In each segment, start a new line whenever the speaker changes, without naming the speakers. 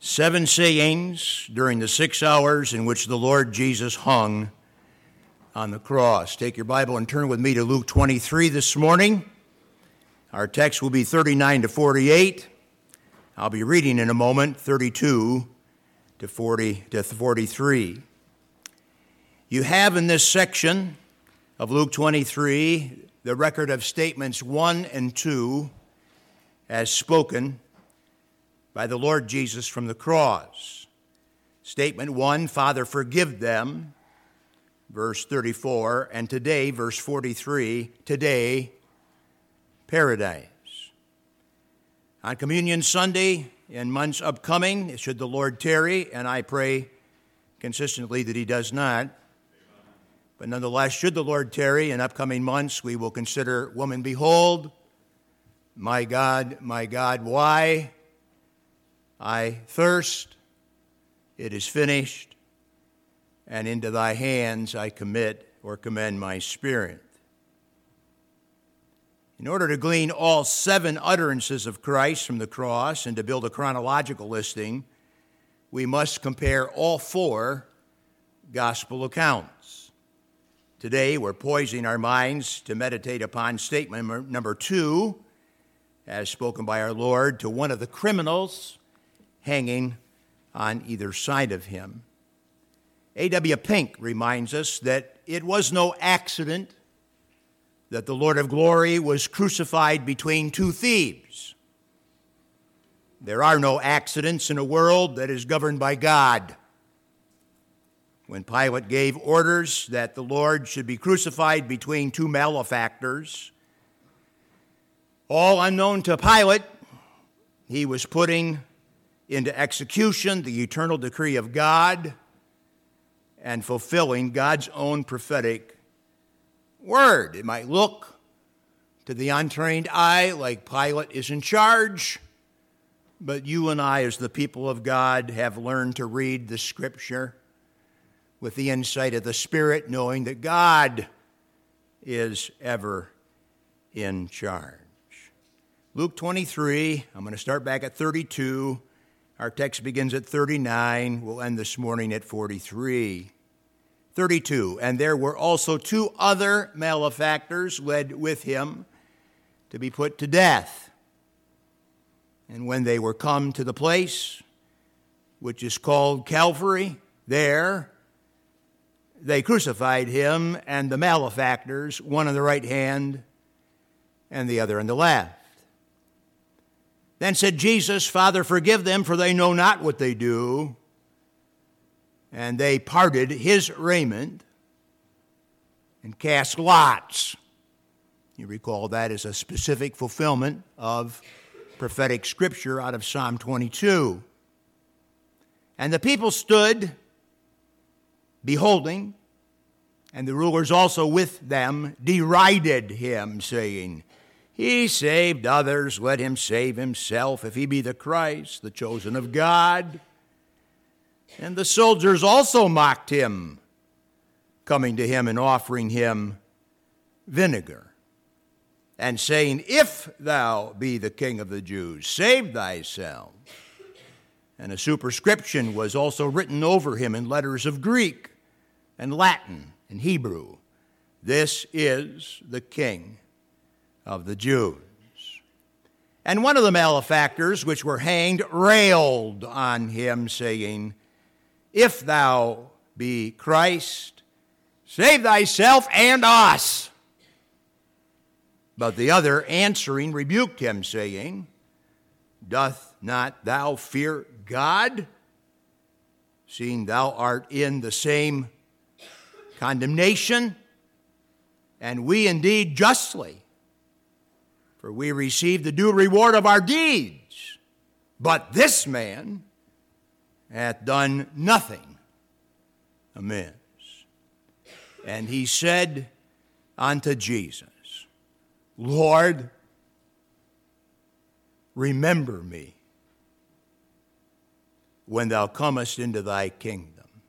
7 sayings during the 6 hours in which the Lord Jesus hung on the cross. Take your Bible and turn with me to Luke 23 this morning. Our text will be 39 to 48. I'll be reading in a moment 32 to 43. You have in this section of Luke 23 the record of statements 1 and 2 as spoken by the Lord Jesus from the cross. Statement 1, Father, forgive them, verse 34, and today, verse 43, today, paradise. On Communion Sunday, in months upcoming, should the Lord tarry, and I pray consistently that he does not, but nonetheless, should the Lord tarry in upcoming months, we will consider, Woman, behold, my God, why I thirst, it is finished, and into thy hands I commit or commend my spirit. In order to glean all 7 utterances of Christ from the cross and to build a chronological listing, we must compare all 4 gospel accounts. Today, we're poising our minds to meditate upon statement number 2, as spoken by our Lord to one of the criminals hanging on either side of him. A.W. Pink reminds us that it was no accident that the Lord of glory was crucified between 2 thieves. There are no accidents in a world that is governed by God. When Pilate gave orders that the Lord should be crucified between 2 malefactors, all unknown to Pilate, he was putting into execution the eternal decree of God and fulfilling God's own prophetic word. It might look to the untrained eye like Pilate is in charge, but you and I, as the people of God, have learned to read the Scripture with the insight of the Spirit, knowing that God is ever in charge. Luke 23, I'm going to start back at 32. Our text begins at 39. We'll end this morning at 43. 32, and there were also 2 other malefactors led with him to be put to death. And when they were come to the place which is called Calvary, there they crucified him and the malefactors, one on the right hand and the other on the left. Then said Jesus, Father, forgive them, for they know not what they do. And they parted his raiment and cast lots. You recall that as a specific fulfillment of prophetic scripture out of Psalm 22. And the people stood beholding, and the rulers also with them derided him, saying, He saved others, let him save himself, if he be the Christ, the chosen of God. And the soldiers also mocked him, coming to him and offering him vinegar, and saying, If thou be the King of the Jews, save thyself. And a superscription was also written over him in letters of Greek and Latin and Hebrew, This is the King of the Jews. And one of the malefactors which were hanged railed on him, saying, If thou be Christ, save thyself and us. But the other answering rebuked him, saying, Doth not thou fear God, seeing thou art in the same condemnation? And we indeed justly, for we receive the due reward of our deeds. But this man hath done nothing amiss. And he said unto Jesus, Lord, remember me when thou comest into thy kingdom.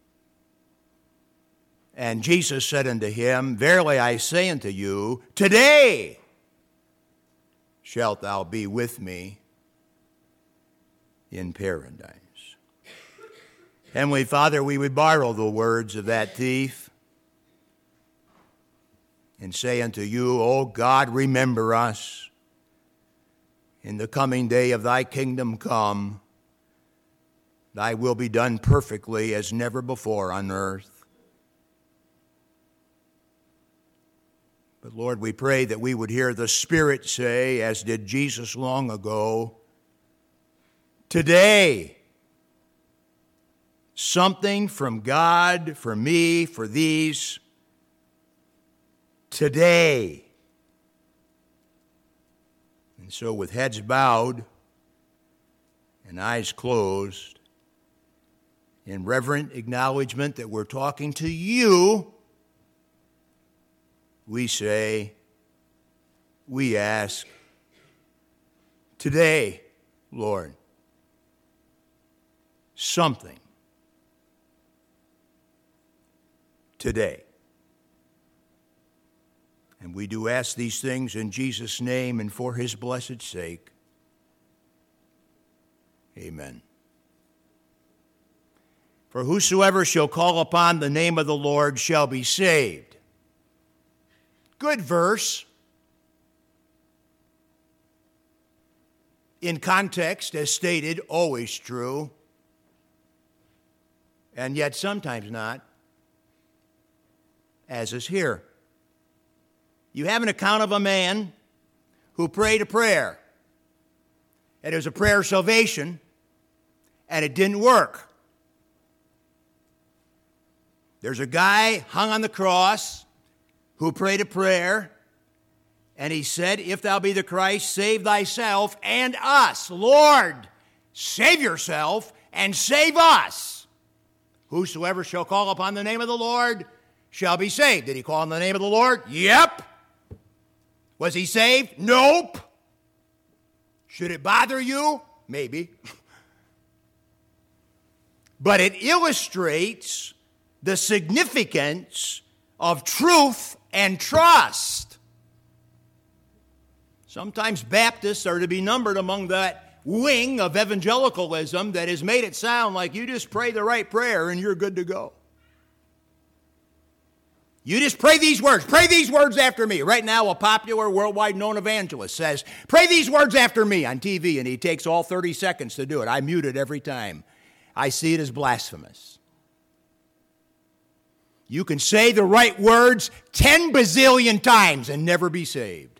And Jesus said unto him, Verily I say unto you, today shalt thou be with me in paradise. Heavenly Father, we would borrow the words of that thief and say unto you, O God, remember us. In the coming day of thy kingdom come, thy will be done perfectly as never before on earth. But Lord, we pray that we would hear the Spirit say, as did Jesus long ago, today, something from God, for me, for these, today. And so with heads bowed and eyes closed, in reverent acknowledgement that we're talking to you, we say, we ask, today, Lord, something today. And we do ask these things in Jesus' name and for his blessed sake. Amen. For whosoever shall call upon the name of the Lord shall be saved. Good verse. In context, as stated, always true. And yet sometimes not, as is here. You have an account of a man who prayed a prayer. And it was a prayer of salvation, and it didn't work. There's a guy hung on the cross who prayed a prayer, and he said, if thou be the Christ, save thyself and us. Lord, save yourself and save us. Whosoever shall call upon the name of the Lord shall be saved. Did he call on the name of the Lord? Yep. Was he saved? Nope. Should it bother you? Maybe. But it illustrates the significance of truth and trust. Sometimes Baptists are to be numbered among that wing of evangelicalism that has made it sound like you just pray the right prayer and you're good to go. You just pray these words. Pray these words after me. Right now, a popular worldwide known evangelist says, pray these words after me on TV, and he takes all 30 seconds to do it. I mute it every time. I see it as blasphemous. You can say the right words 10 bazillion times and never be saved.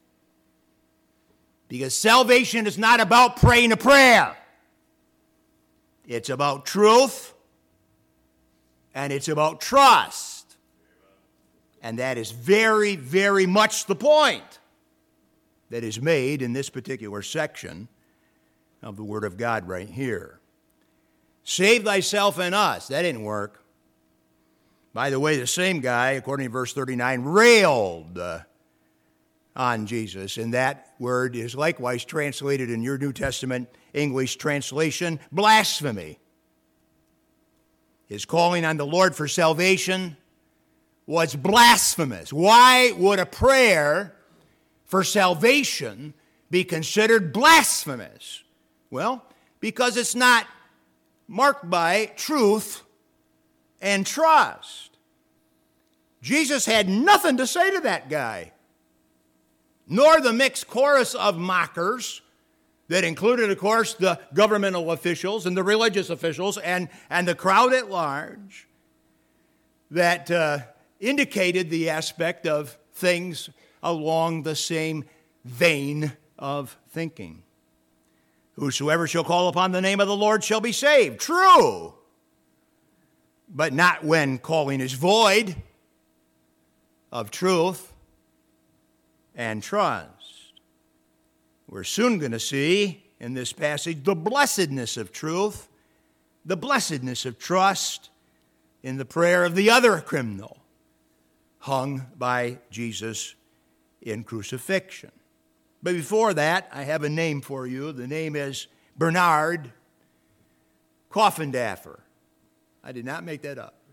Because salvation is not about praying a prayer. It's about truth, and it's about trust. And that is very, very much the point that is made in this particular section of the Word of God right here. Save thyself and us. That didn't work. By the way, the same guy, according to verse 39, railed on Jesus. And that word is likewise translated in your New Testament English translation, blasphemy. His calling on the Lord for salvation was blasphemous. Why would a prayer for salvation be considered blasphemous? Well, because it's not marked by truth and trust. Jesus had nothing to say to that guy, nor the mixed chorus of mockers that included, of course, the governmental officials and the religious officials and the crowd at large that indicated the aspect of things along the same vein of thinking. Whosoever shall call upon the name of the Lord shall be saved. True. But not when calling is void of truth and trust. We're soon going to see in this passage the blessedness of truth, the blessedness of trust in the prayer of the other criminal hung by Jesus in crucifixion. But before that, I have a name for you. The name is Bernard Coffindaffer. I did not make that up.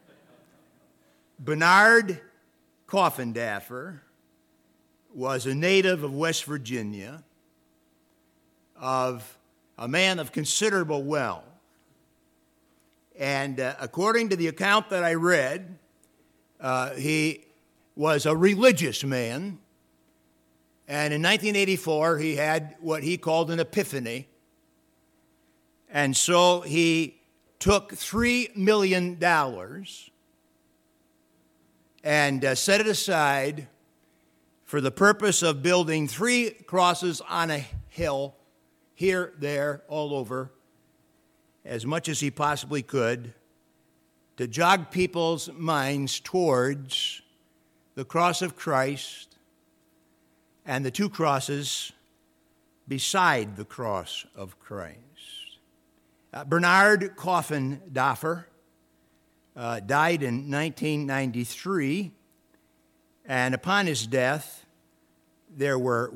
Bernard Coffindaffer was a native of West Virginia, of a man of considerable wealth. And according to the account that I read, he was a religious man. And in 1984, he had what he called an epiphany. And so he took $3 million and set it aside for the purpose of building 3 crosses on a hill, here, there, all over, as much as he possibly could, to jog people's minds towards the cross of Christ and the 2 crosses beside the cross of Christ. Bernard Coffindaffer died in 1993, and upon his death, there were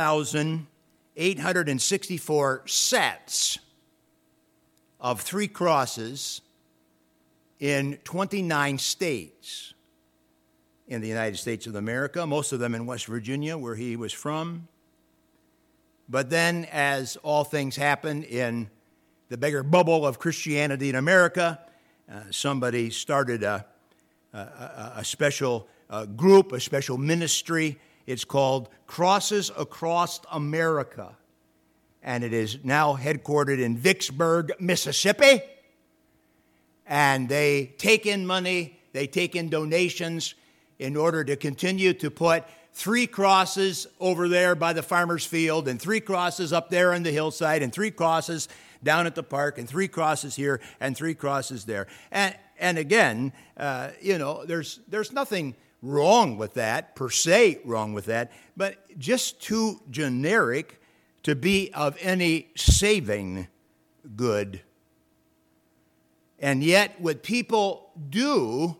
1,864 sets of 3 crosses in 29 states in the United States of America, most of them in West Virginia, where he was from. But then, as all things happen in the bigger bubble of Christianity in America, somebody started a special group, a special ministry. It's called Crosses Across America, and it is now headquartered in Vicksburg, Mississippi. And they take in money, they take in donations in order to continue to put 3 crosses over there by the farmer's field, and 3 crosses up there on the hillside, and 3 crosses down at the park, and 3 crosses here, and 3 crosses there. And again, there's nothing wrong with that, per se wrong with that, but just too generic to be of any saving good. And yet what people do,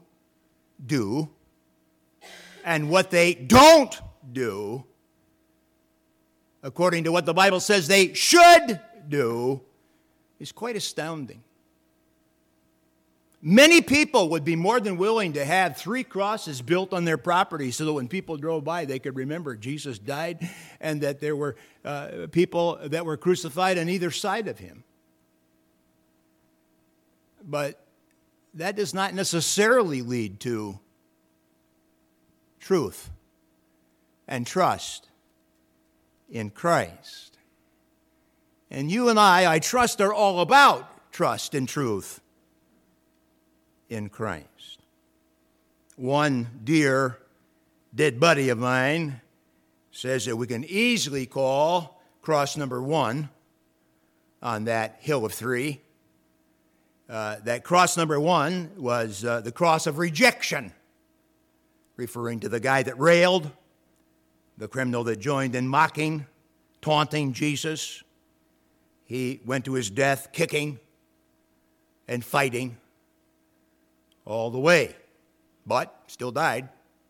and what they don't do, according to what the Bible says they should do, is quite astounding. Many people would be more than willing to have 3 crosses built on their property so that when people drove by, they could remember Jesus died and that there were people that were crucified on either side of him. But that does not necessarily lead to truth and trust in Christ. And you and I trust, are all about trust and truth in Christ. One dear dead buddy of mine says that we can easily call cross number 1 on that hill of 3. That cross number 1 was the cross of rejection, referring to the guy that railed, the criminal that joined in mocking, taunting Jesus. He went to his death kicking and fighting all the way, but still died.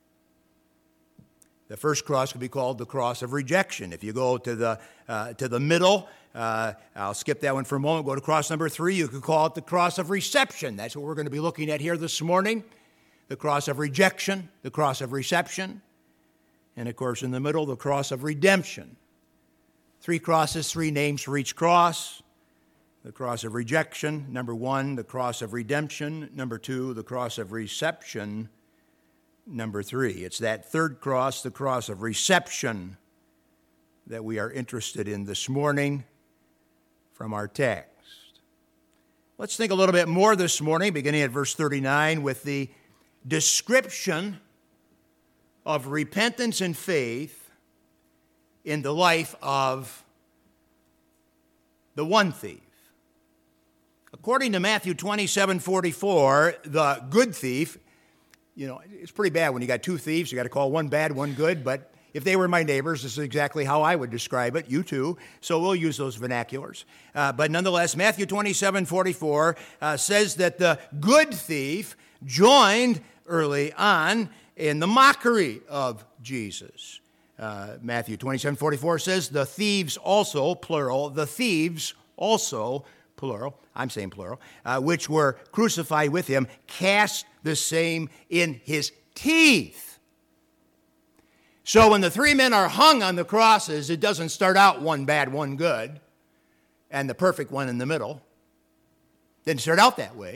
The first cross could be called the cross of rejection. If you go to the middle, I'll skip that one for a moment, go to cross number 3, you could call it the cross of reception. That's what we're going to be looking at here this morning. The cross of rejection, the cross of reception, and of course in the middle, the cross of redemption. 3 crosses, 3 names for each cross. The cross of rejection, number 1, the cross of redemption, number 2, the cross of reception, number 3. It's that third cross, the cross of reception, that we are interested in this morning from our text. Let's think a little bit more this morning, beginning at verse 39, with the description of repentance and faith in the life of the one thief. According to Matthew 27:44, the good thief, it's pretty bad when you got 2 thieves. You got to call one bad, one good. But if they were my neighbors, this is exactly how I would describe it. You too. So we'll use those vernaculars. But nonetheless, Matthew 27:44 says that the good thief joined early on in the mockery of Jesus. Matthew 27:44 says, the thieves also, plural, the thieves also, plural, I'm saying plural, which were crucified with him, cast the same in his teeth. So when the 3 men are hung on the crosses, it doesn't start out one bad, one good, and the perfect one in the middle. Didn't start out that way.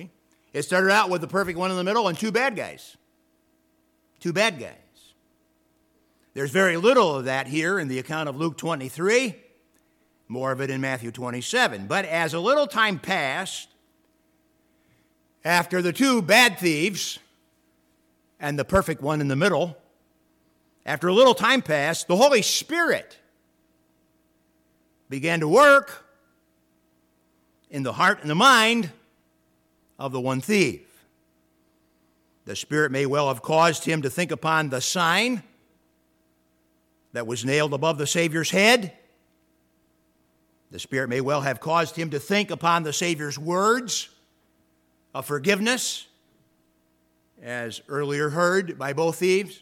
It started out with the perfect one in the middle and two bad guys. Two bad guys. There's very little of that here in the account of Luke 23, more of it in Matthew 27. But as a little time passed, after the two bad thieves and the perfect one in the middle, after a little time passed, the Holy Spirit began to work in the heart and the mind of the one thief. The Spirit may well have caused him to think upon the sign that was nailed above the Savior's head. The Spirit may well have caused him to think upon the Savior's words of forgiveness, as earlier heard by both thieves.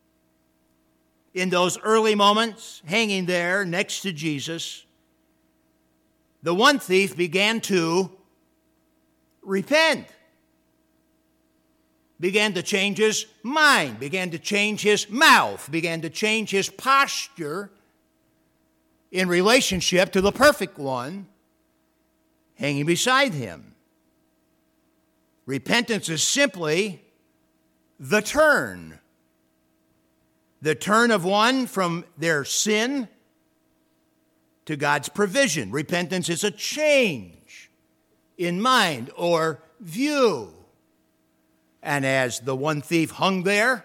In those early moments, hanging there next to Jesus, the one thief began to repent, began to change his mind, began to change his mouth, began to change his posture in relationship to the perfect one hanging beside him. Repentance is simply the turn of one from their sin to God's provision. Repentance is a change in mind or view. And as the one thief hung there,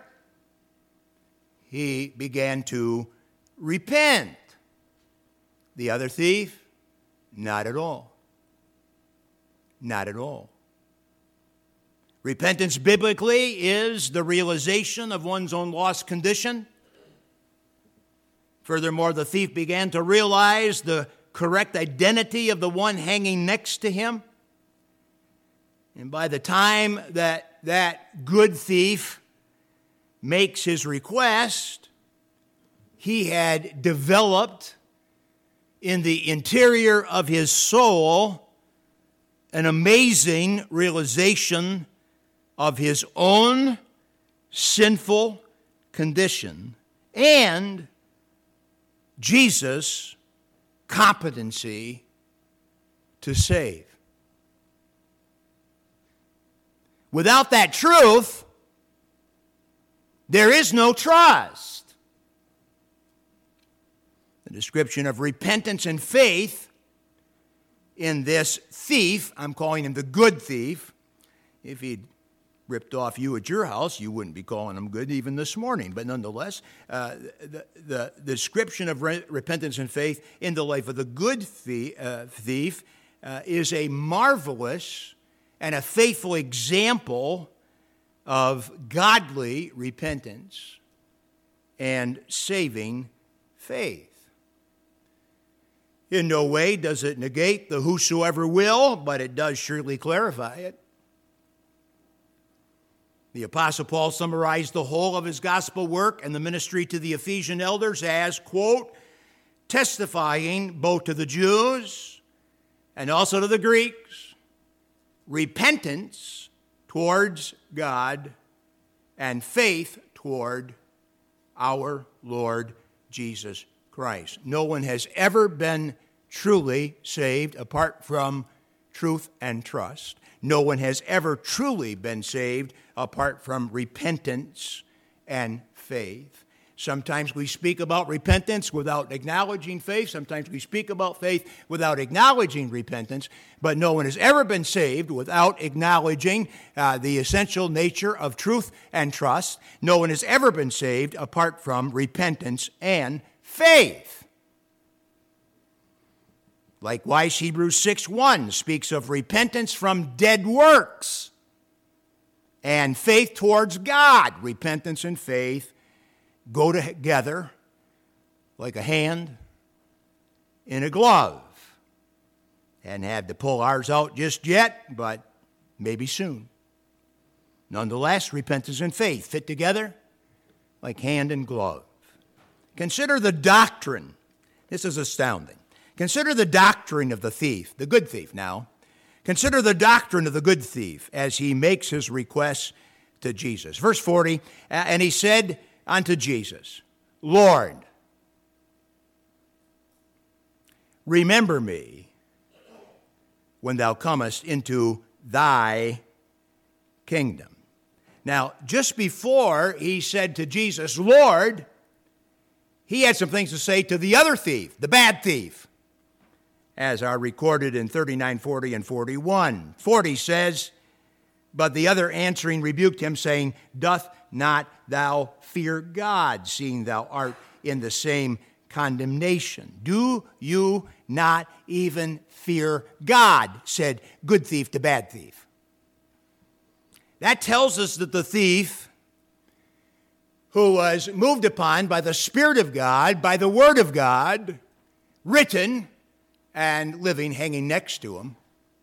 he began to repent. The other thief, not at all. Not at all. Repentance biblically is the realization of one's own lost condition. Furthermore, the thief began to realize the correct identity of the one hanging next to him. And by the time that good thief makes his request, he had developed in the interior of his soul an amazing realization of his own sinful condition and Jesus' competency to save. Without that truth, there is no trust. The description of repentance and faith in this thief, I'm calling him the good thief. If he'd ripped off you at your house, you wouldn't be calling him good even this morning. But nonetheless, the description of repentance and faith in the life of the good thief is a marvelous and a faithful example of godly repentance and saving faith. In no way does it negate the whosoever will, but it does surely clarify it. The Apostle Paul summarized the whole of his gospel work and the ministry to the Ephesian elders as, quote, testifying both to the Jews and also to the Greeks, repentance towards God and faith toward our Lord Jesus Christ. No one has ever been truly saved apart from truth and trust. No one has ever truly been saved apart from repentance and faith. Sometimes we speak about repentance without acknowledging faith. Sometimes we speak about faith without acknowledging repentance. But no one has ever been saved without acknowledging the essential nature of truth and trust. No one has ever been saved apart from repentance and faith. Likewise, Hebrews 6:1 speaks of repentance from dead works and faith towards God. Repentance and faith go together like a hand in a glove. Hadn't had to pull ours out just yet, but maybe soon. Nonetheless, repentance and faith fit together like hand and glove. Consider the doctrine. This is astounding. Consider the doctrine of the thief, the good thief now. Consider the doctrine of the good thief as he makes his request to Jesus. Verse 40, and he said unto Jesus, Lord, remember me when thou comest into thy kingdom. Now, just before he said to Jesus, Lord, he had some things to say to the other thief, the bad thief, as are recorded in 39, 40, and 41. 40 says, but the other answering rebuked him, saying, doth not thou fear God, seeing thou art in the same condemnation? Do you not even fear God? Said good thief to bad thief. That tells us that the thief, who was moved upon by the Spirit of God, by the Word of God, written and living, hanging next to him,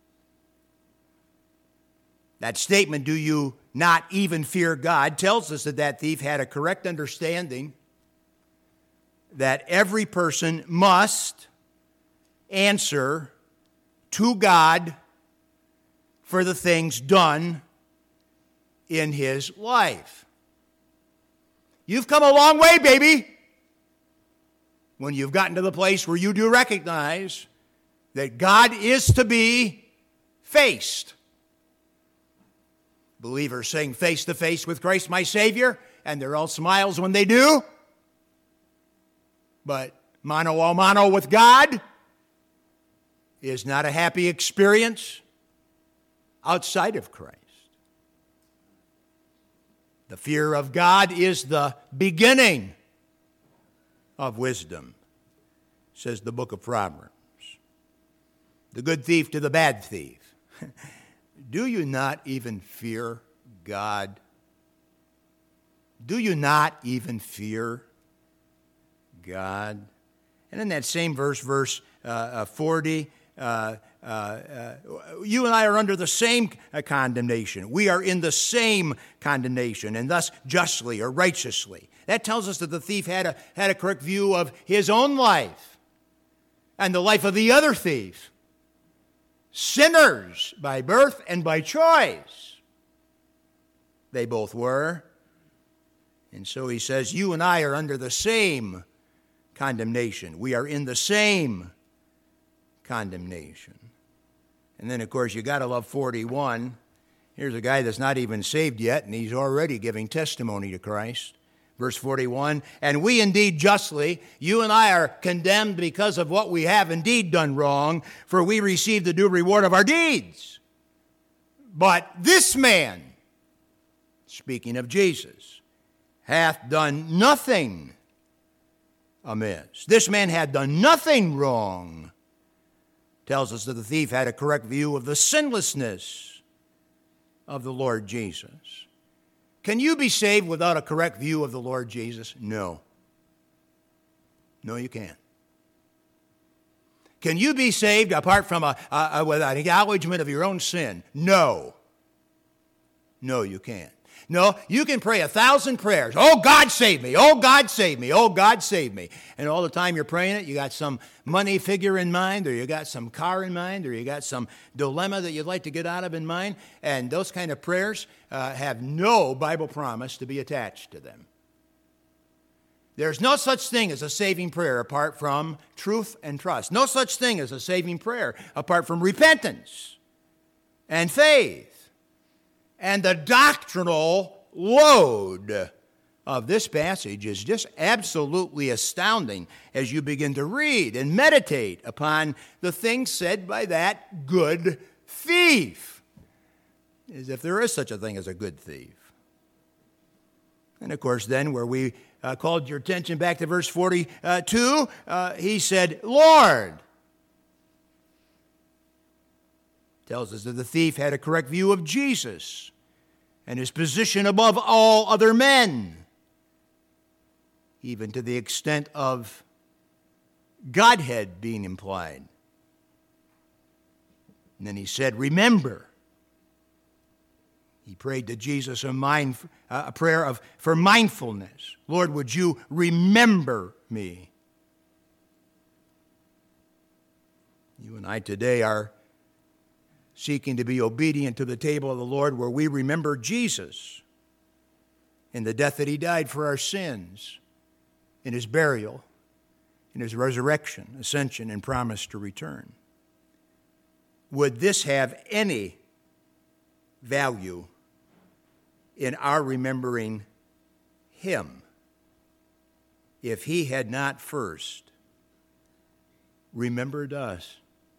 that statement, do you not even fear God, tells us that that thief had a correct understanding that every person must answer to God for the things done in his life. You've come a long way, baby, when you've gotten to the place where you do recognize that God is to be faced. Believers saying face to face with Christ my Savior, and they're all smiles when they do. But mano a mano with God is not a happy experience outside of Christ. The fear of God is the beginning of wisdom, says the book of Proverbs. The good thief to the bad thief. Do you not even fear God? Do you not even fear God? And in that same verse 40, you and I are under the same condemnation. We are in the same condemnation, and thus justly or righteously. That tells us that the thief had a correct view of his own life and the life of the other thief. Sinners by birth and by choice. They both were. And so he says, you and I are under the same condemnation. We are in the same condemnation. And then, of course, you got to love 41. Here's a guy that's not even saved yet, and he's already giving testimony to Christ. Verse 41, and we indeed justly, you and I are condemned because of what we have indeed done wrong, for we receive the due reward of our deeds. But this man, speaking of Jesus, hath done nothing amiss. This man had done nothing wrong. Tells us that the thief had a correct view of the sinlessness of the Lord Jesus. Can you be saved without a correct view of the Lord Jesus? No. No, you can't. Can you be saved apart from with an acknowledgement of your own sin? No. No, you can't. No, you can pray 1,000 prayers. Oh, God save me. Oh, God save me. Oh, God save me. And all the time you're praying it, you got some money figure in mind, or you got some car in mind, or you got some dilemma that you'd like to get out of in mind. And those kind of prayers have no Bible promise to be attached to them. There's no such thing as a saving prayer apart from truth and trust. No such thing as a saving prayer apart from repentance and faith. And the doctrinal load of this passage is just absolutely astounding as you begin to read and meditate upon the things said by that good thief, as if there is such a thing as a good thief. And of course, then where we called your attention back to verse 42, he said, Lord. Tells us that the thief had a correct view of Jesus and his position above all other men, even to the extent of Godhead being implied. And then he said, remember. He prayed to Jesus a prayer for mindfulness. Lord, would you remember me? You and I today are seeking to be obedient to the table of the Lord, where we remember Jesus in the death that he died for our sins, in his burial, in his resurrection, ascension, and promise to return. Would this have any value in our remembering him if he had not first remembered us.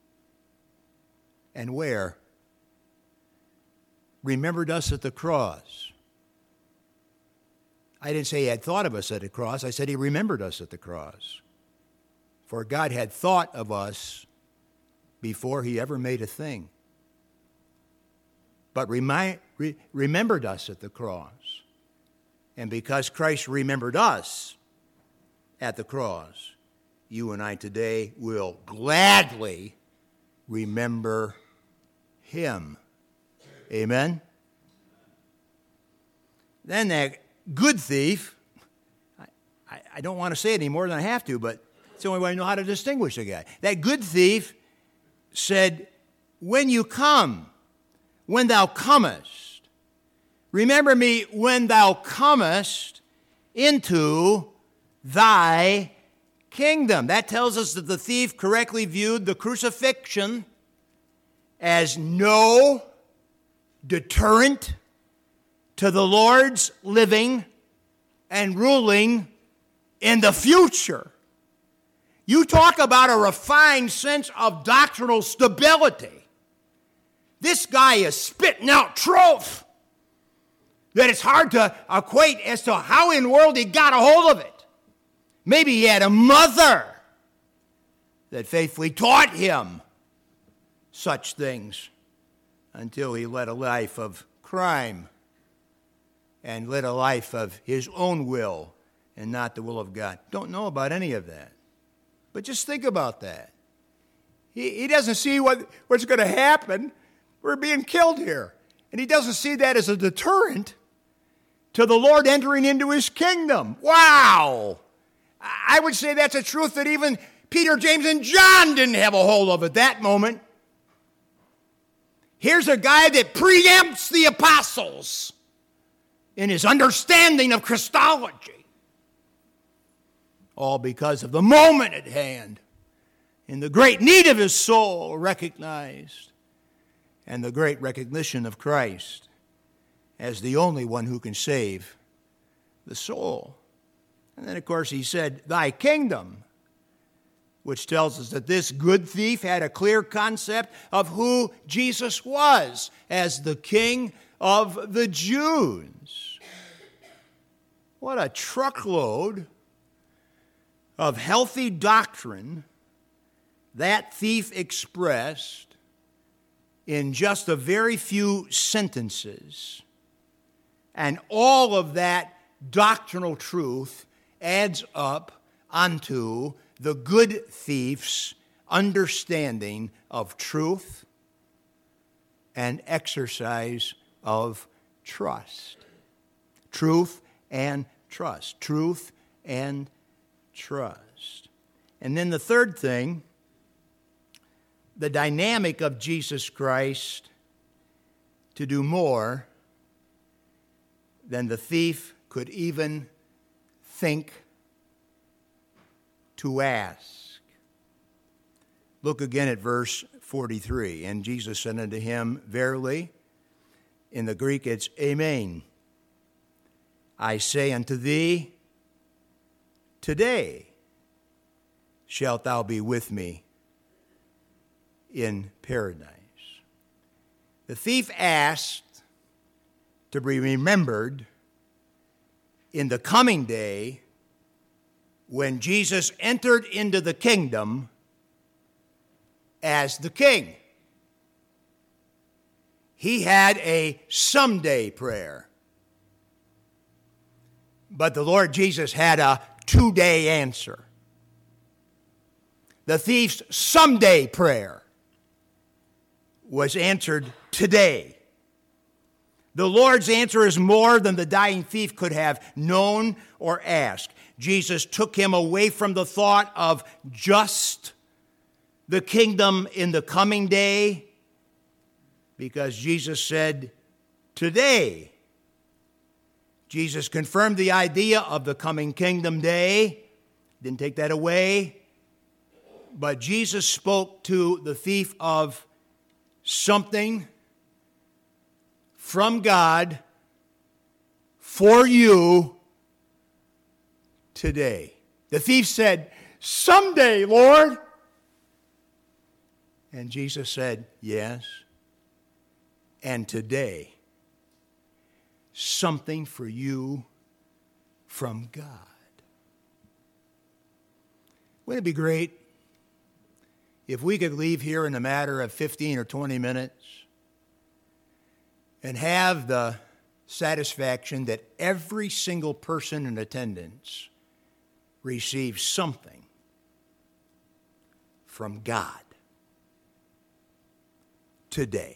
And where? Remembered us at the cross. I didn't say he had thought of us at the cross. I said he remembered us at the cross. For God had thought of us before he ever made a thing. But remembered us at the cross. And because Christ remembered us at the cross, you and I today will gladly remember him. Amen? Then that good thief, I don't want to say it any more than I have to, but it's the only way I know how to distinguish the guy. That good thief said, when you come, when thou comest, remember me when thou comest into thy kingdom. That tells us that the thief correctly viewed the crucifixion as no deterrent to the Lord's living and ruling in the future. You talk about a refined sense of doctrinal stability. This guy is spitting out truth that it's hard to equate as to how in the world he got a hold of it. Maybe he had a mother that faithfully taught him such things until he led a life of crime and led a life of his own will and not the will of God. Don't know about any of that. But just think about that. He doesn't see what's going to happen. We're being killed here. And he doesn't see that as a deterrent to the Lord entering into his kingdom. Wow! I would say that's a truth that even Peter, James, and John didn't have a hold of at that moment. Here's a guy that preempts the apostles in his understanding of Christology. All because of the moment at hand and the great need of his soul recognized and the great recognition of Christ as the only one who can save the soul. And then, of course, he said, thy kingdom, which tells us that this good thief had a clear concept of who Jesus was as the King of the Jews. What a truckload of healthy doctrine that thief expressed in just a very few sentences. And all of that doctrinal truth adds up onto the good thief's understanding of truth and exercise of trust. Truth and trust. Truth and trust. And then the third thing, the dynamic of Jesus Christ to do more than the thief could even think to ask. Look again at verse 43. And Jesus said unto him, verily, in the Greek it's amen, I say unto thee, today shalt thou be with me in paradise. The thief asked to be remembered in the coming day when Jesus entered into the kingdom as the king. He had a someday prayer. But the Lord Jesus had a today answer. The thief's someday prayer was answered today. The Lord's answer is more than the dying thief could have known or asked. Jesus took him away from the thought of just the kingdom in the coming day, because Jesus said, today. Jesus confirmed the idea of the coming kingdom day, didn't take that away, but Jesus spoke to the thief of something from God for you today. The thief said, someday, Lord. And Jesus said, yes. And today, something for you from God. Wouldn't it be great if we could leave here in a matter of 15 or 20 minutes and have the satisfaction that every single person in attendance receives something from God today?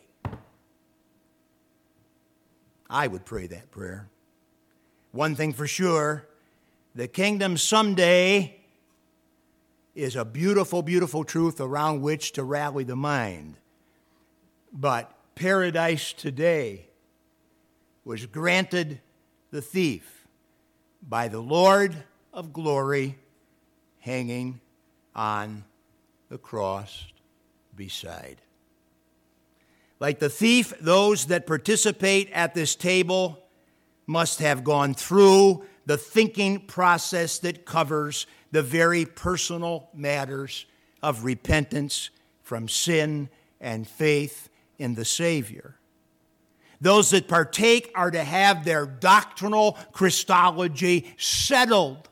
I would pray that prayer. One thing for sure, the kingdom someday is a beautiful, beautiful truth around which to rally the mind. But paradise today was granted the thief by the Lord of glory hanging on the cross beside. Like the thief, those that participate at this table must have gone through the thinking process that covers the very personal matters of repentance from sin and faith in the Savior. Those that partake are to have their doctrinal Christology settled.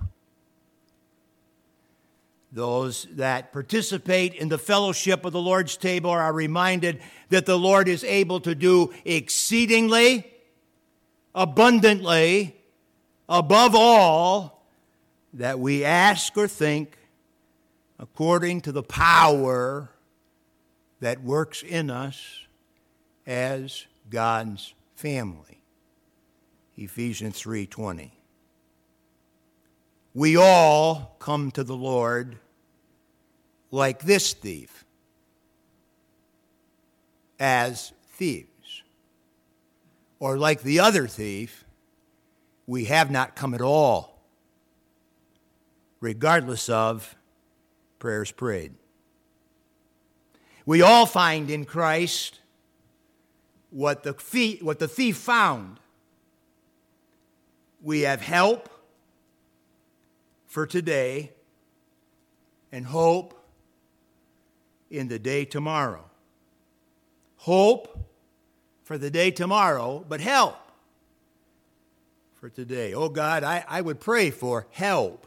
Those that participate in the fellowship of the Lord's table are reminded that the Lord is able to do exceedingly, abundantly, above all that we ask or think, according to the power that works in us as God's family. Ephesians 3:20. We all come to the Lord like this thief, as thieves. Or like the other thief, we have not come at all, regardless of prayers prayed. We all find in Christ what the thief found. We have help for today and hope in the day tomorrow. Hope for the day tomorrow, but help for today. Oh God, I would pray for help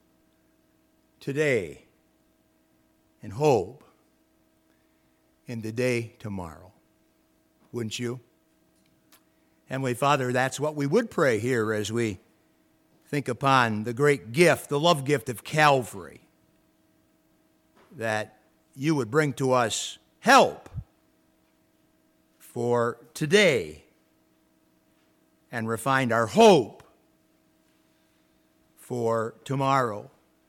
today and hope in the day tomorrow. Wouldn't you? Heavenly Father, that's what we would pray here as we think upon the great gift, the love gift of Calvary, that you would bring to us help for today and refine our hope for tomorrow.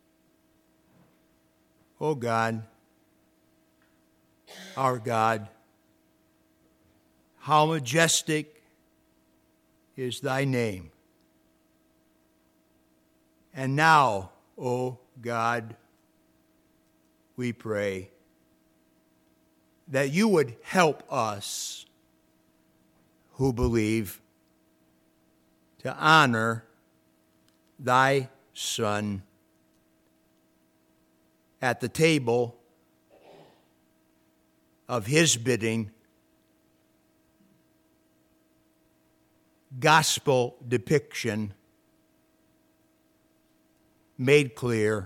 Oh God, our God, how majestic is thy name. And now, O God, we pray that you would help us who believe to honor thy Son at the table of his bidding, gospel depiction made clear,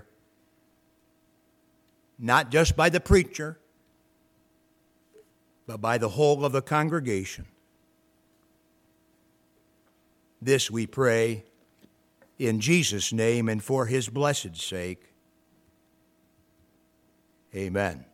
not just by the preacher, but by the whole of the congregation. This we pray in Jesus' name and for his blessed sake. Amen.